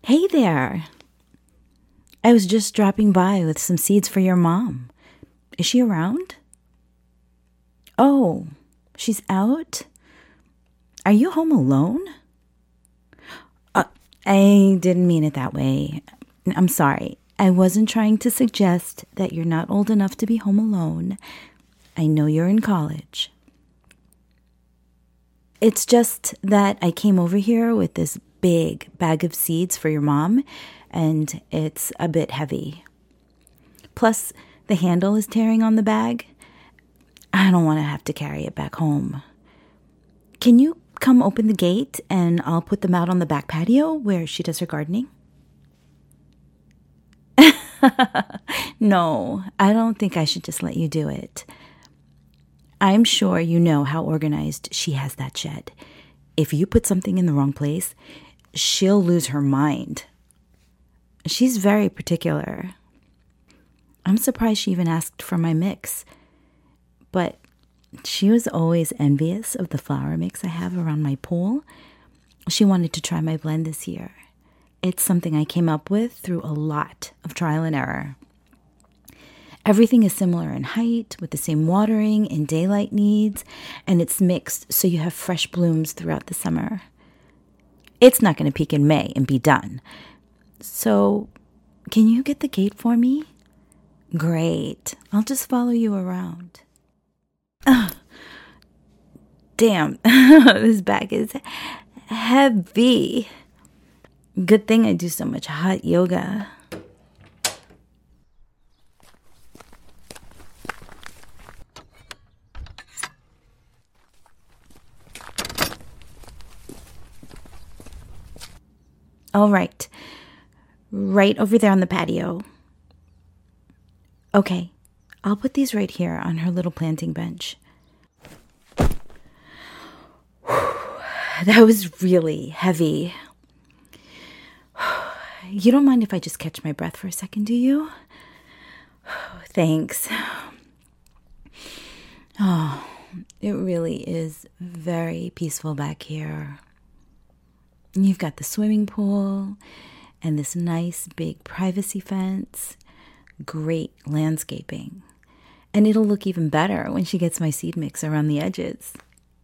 Hey there. I was just dropping by with some seeds for your mom. Is she around? Oh, she's out? Are you home alone? I didn't mean it that way. I'm sorry. I wasn't trying to suggest that you're not old enough to be home alone. I know you're in college. It's just that I came over here with this big bag of seeds for your mom, and it's a bit heavy. Plus, the handle is tearing on the bag. I don't want to have to carry it back home. Can you come open the gate and I'll put them out on the back patio where she does her gardening? No, I don't think I should just let you do it. I'm sure you know how organized she has that shed. If you put something in the wrong place, she'll lose her mind. She's very particular. I'm surprised she even asked for my mix. But she was always envious of the flower mix I have around my pool. She wanted to try my blend this year. It's something I came up with through a lot of trial and error. Everything is similar in height, with the same watering and daylight needs, and it's mixed so you have fresh blooms throughout the summer. It's not going to peak in May and be done. So, can you get the gate for me? Great. I'll just follow you around. Ugh. Damn, this bag is heavy. Good thing I do so much hot yoga. All right. Right over there on the patio. Okay, I'll put these right here on her little planting bench. That was really heavy. You don't mind if I just catch my breath for a second, do you? Thanks. Oh, it really is very peaceful back here. You've got the swimming pool and this nice big privacy fence. Great landscaping. And it'll look even better when she gets my seed mix around the edges.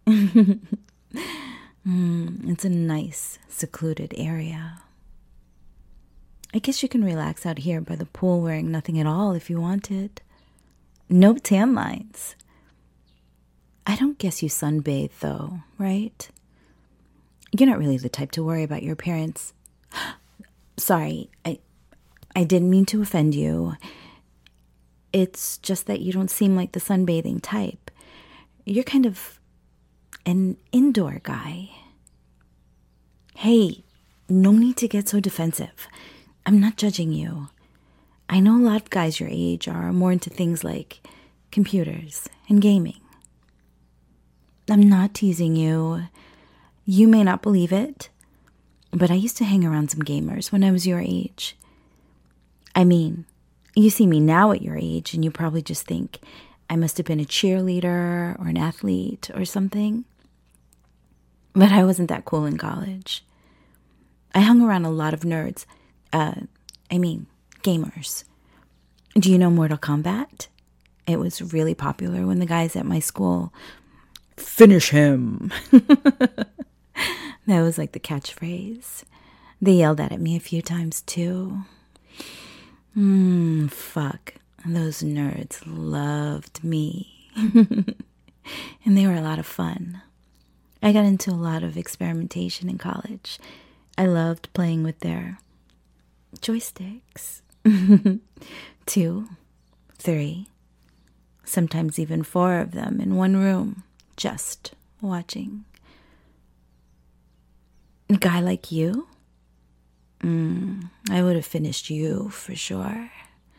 It's a nice, secluded area. I guess you can relax out here by the pool wearing nothing at all if you wanted. No tan lines. I don't guess you sunbathe though, right? You're not really the type to worry about your appearance. Sorry, I didn't mean to offend you. It's just that you don't seem like the sunbathing type. You're kind of an indoor guy. Hey, no need to get so defensive. I'm not judging you. I know a lot of guys your age are more into things like computers and gaming. I'm not teasing you. You may not believe it, but I used to hang around some gamers when I was your age. I mean, you see me now at your age and you probably just think I must have been a cheerleader or an athlete or something. But I wasn't that cool in college. I hung around a lot of nerds. Gamers. Do you know Mortal Kombat? It was really popular when the guys at my school, "Finish him." That was like the catchphrase. They yelled at me a few times too. Fuck. Those nerds loved me. And they were a lot of fun. I got into a lot of experimentation in college. I loved playing with their joysticks. 2, 3, sometimes even 4 of them in one room, just watching. A guy like you? I would have finished you for sure.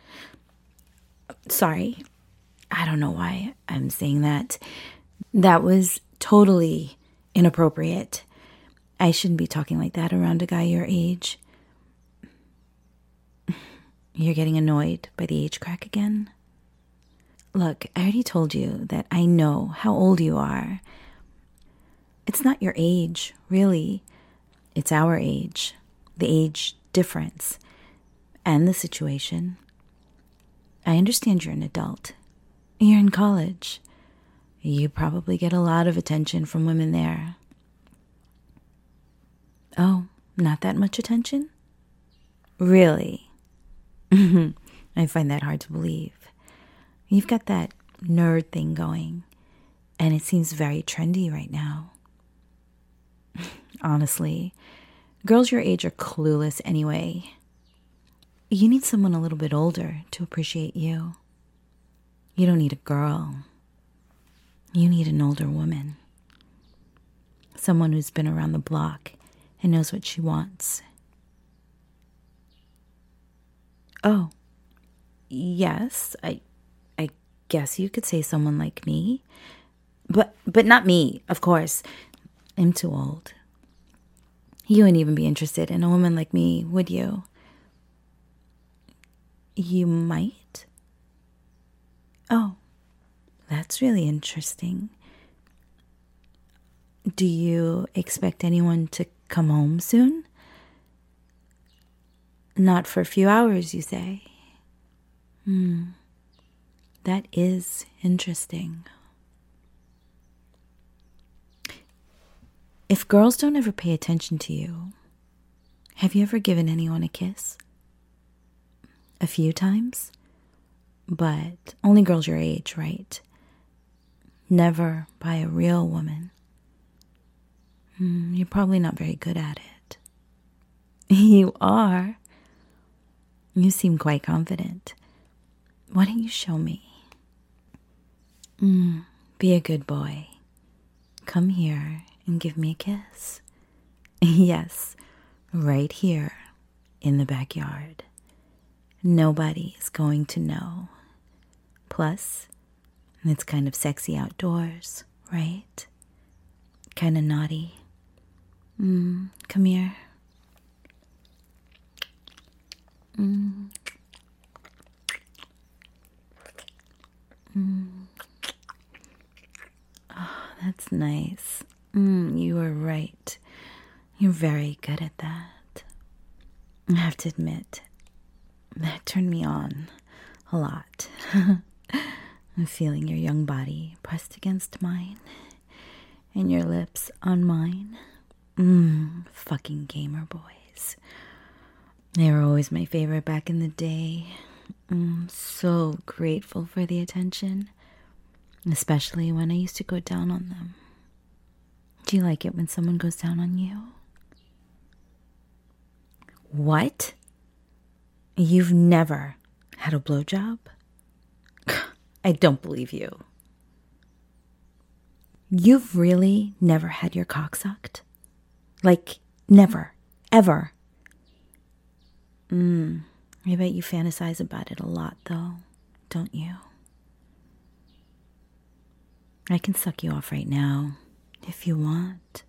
Sorry, I don't know why I'm saying that. That was totally inappropriate. I shouldn't be talking like that around a guy your age. You're getting annoyed by the age crack again? Look, I already told you that I know how old you are. It's not your age, really. It's our age. The age difference and the situation. I understand you're an adult. You're in college. You probably get a lot of attention from women there. Oh, not that much attention? Really? I find that hard to believe. You've got that nerd thing going, and it seems very trendy right now. Honestly, girls your age are clueless anyway. You need someone a little bit older to appreciate you. You don't need a girl. You need an older woman. Someone who's been around the block and knows what she wants. Oh, yes, I guess you could say someone like me. But not me, of course. I'm too old. You wouldn't even be interested in a woman like me, would you? You might? Oh, that's really interesting. Do you expect anyone to come home soon? Not for a few hours, you say? That is interesting. If girls don't ever pay attention to you, have you ever given anyone a kiss? A few times? But only girls your age, right? Never by a real woman. You're probably not very good at it. You are. You seem quite confident. Why don't you show me? Be a good boy. Come here and give me a kiss. Yes, right here in the backyard. Nobody is going to know. Plus, it's kind of sexy outdoors, right? Kind of naughty. Come here. Oh, that's nice. You were right. You're very good at that. I have to admit, that turned me on a lot. I'm feeling your young body pressed against mine, and your lips on mine. Fucking gamer boys. They were always my favorite back in the day. So grateful for the attention, especially when I used to go down on them. Do you like it when someone goes down on you? What? You've never had a blowjob? I don't believe you. You've really never had your cock sucked? Like, never, ever? I bet you fantasize about it a lot, though, don't you? I can suck you off right now, if you want.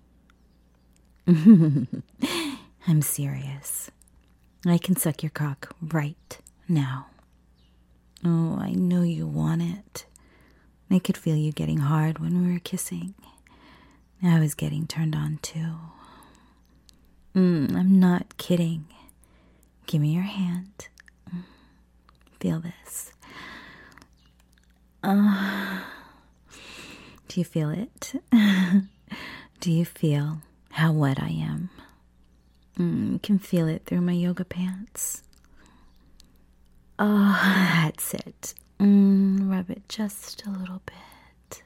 I'm serious. I can suck your cock right now. Oh, I know you want it. I could feel you getting hard when we were kissing. I was getting turned on too. I'm not kidding. Give me your hand. Feel this. Do you feel it? Do you feel how wet I am? You can feel it through my yoga pants. Oh, that's it. Rub it just a little bit.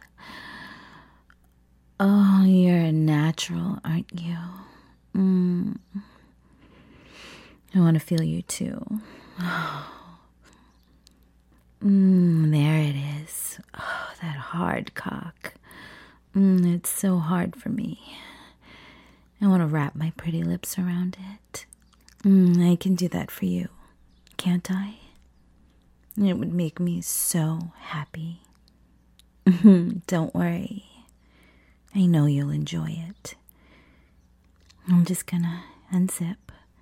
Oh, you're a natural, aren't you? I want to feel you too. There it is. Oh, that hard cock. It's so hard for me. I want to wrap my pretty lips around it. I can do that for you, can't I? It would make me so happy. Don't worry. I know you'll enjoy it. I'm just gonna unzip.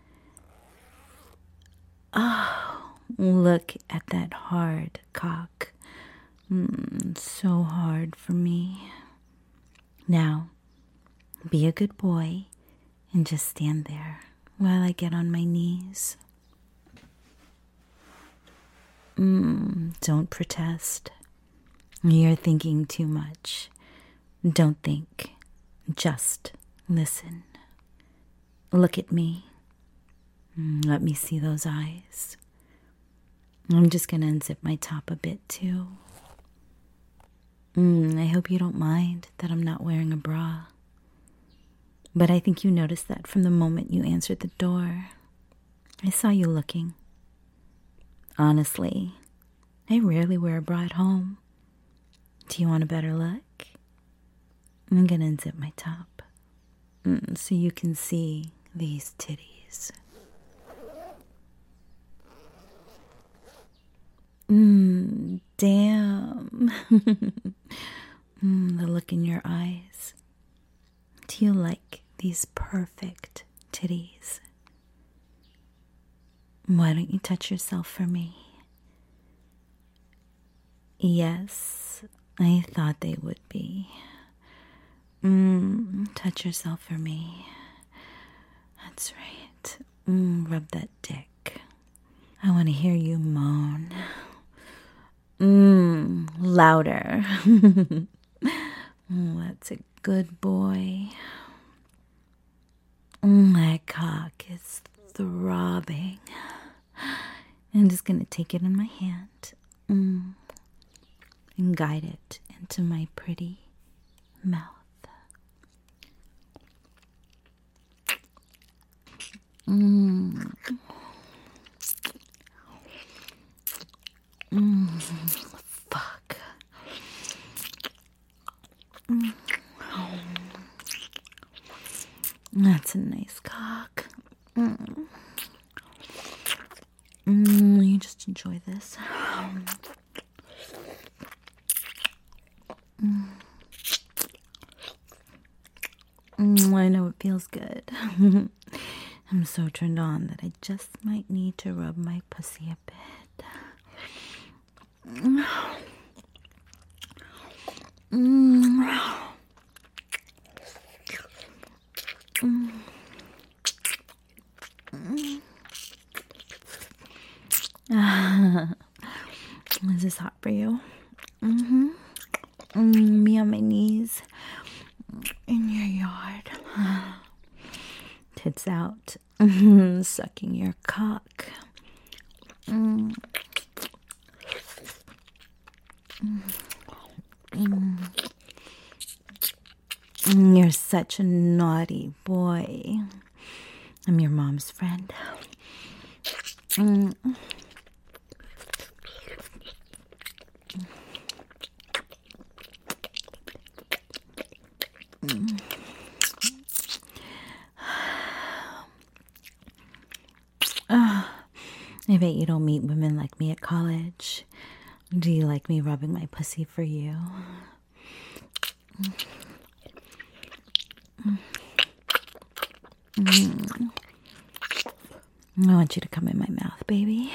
Oh, look at that hard cock. So hard for me. Now, be a good boy and just stand there while I get on my knees. Don't protest. You're thinking too much. Don't think. Just listen. Look at me. Let me see those eyes. I'm just going to unzip my top a bit too. I hope you don't mind that I'm not wearing a bra. But I think you noticed that from the moment you answered the door. I saw you looking. Honestly, I rarely wear a bra at home. Do you want a better look? I'm gonna unzip my top so you can see these titties. Damn. The look in your eyes. Do you like these perfect titties? Why don't you touch yourself for me? Yes, I thought they would be. Touch yourself for me. That's right. Rub that dick. I want to hear you moan. Louder. That's a good boy. My cock is throbbing. I'm just going to take it in my hand and guide it into my pretty mouth. Fuck. That's a nice cock. You just enjoy this. I know it feels good. I'm so turned on that I just might need to rub my pussy a bit. Is this hot for you? Me on my knees in your yard. Tits out. Sucking your cock. You're such a naughty boy. I'm your mom's friend. I bet you don't meet women like me at college. Do you like me rubbing my pussy for you? I want you to come in my mouth, baby.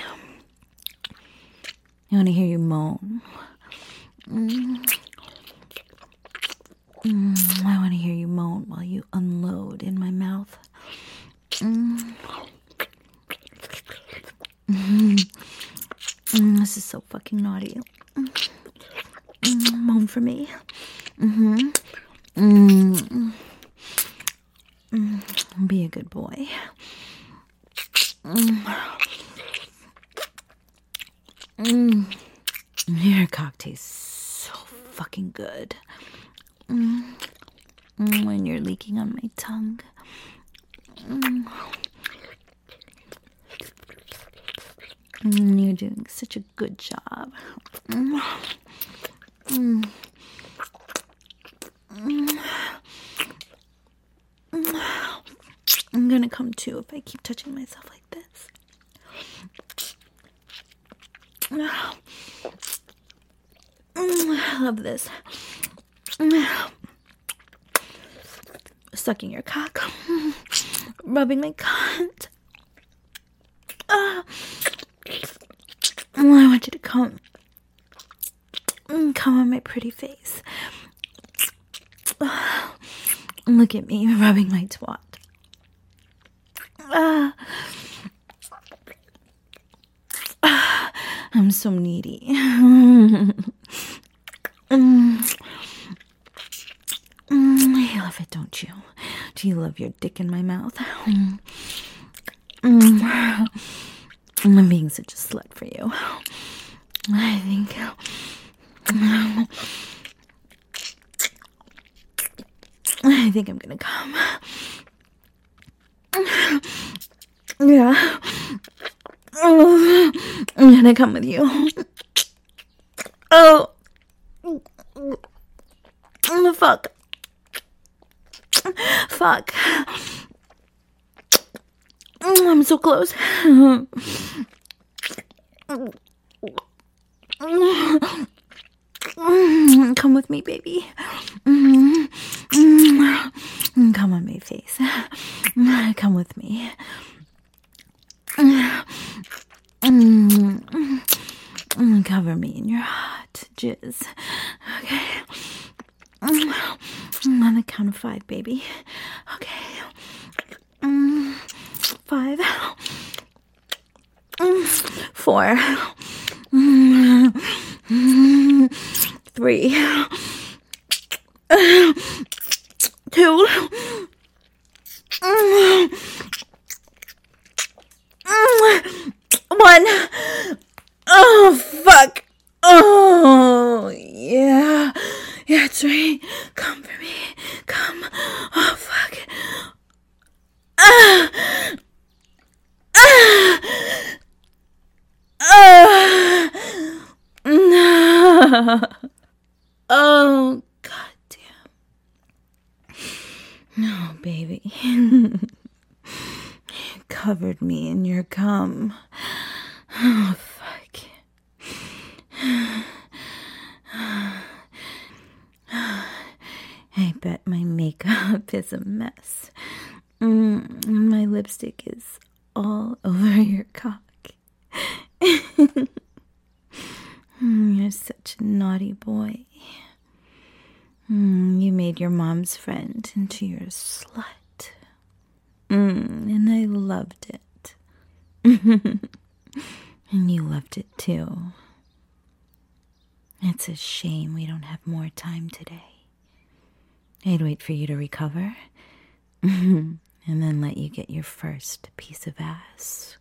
I want to hear you moan. I want to hear you moan while you unload in my mouth. This is so fucking naughty. Moan for me. Be a good boy. Your cock tastes so fucking good. When you're leaking on my tongue. You're doing such a good job. I'm gonna come too if I keep touching myself like this. I love this. Sucking your cock. Rubbing my cunt. I want you to come on my pretty face. Look at me rubbing my twat. I'm so needy. You love it, don't you? Do you love your dick in my mouth? I'm being such a slut for you. I think I'm gonna come. Yeah. I'm gonna come with you. Oh. Fuck. Fuck. I'm so close. Come with me, baby. Come on my face. Come with me. Cover me in your hot jizz. Okay. On the count of 5, baby. Okay. 5. 4. 3. 2. 1. Oh, fuck. Oh, yeah. Yeah, that's right. Come for me. Come. Oh, fuck. No. Oh, goddamn. No, baby. You covered me in your cum. Oh, fuck. I bet my makeup is a mess. My lipstick is all over your cock. You're such a naughty boy. You made your mom's friend into your slut. And I loved it. And you loved it too. It's a shame we don't have more time today. I'd wait for you to recover. And then let you get your first piece of ass.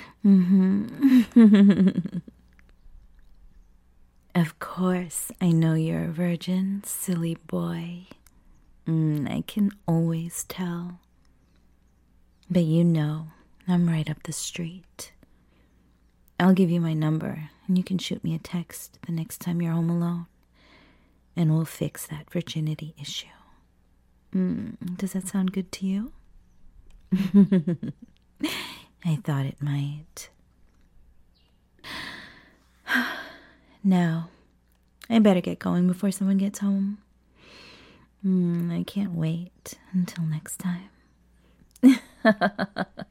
Of course, I know you're a virgin, silly boy. I can always tell. But you know, I'm right up the street. I'll give you my number, and you can shoot me a text the next time you're home alone. And we'll fix that virginity issue. Does that sound good to you? I thought it might. Now, I better get going before someone gets home. I can't wait until next time.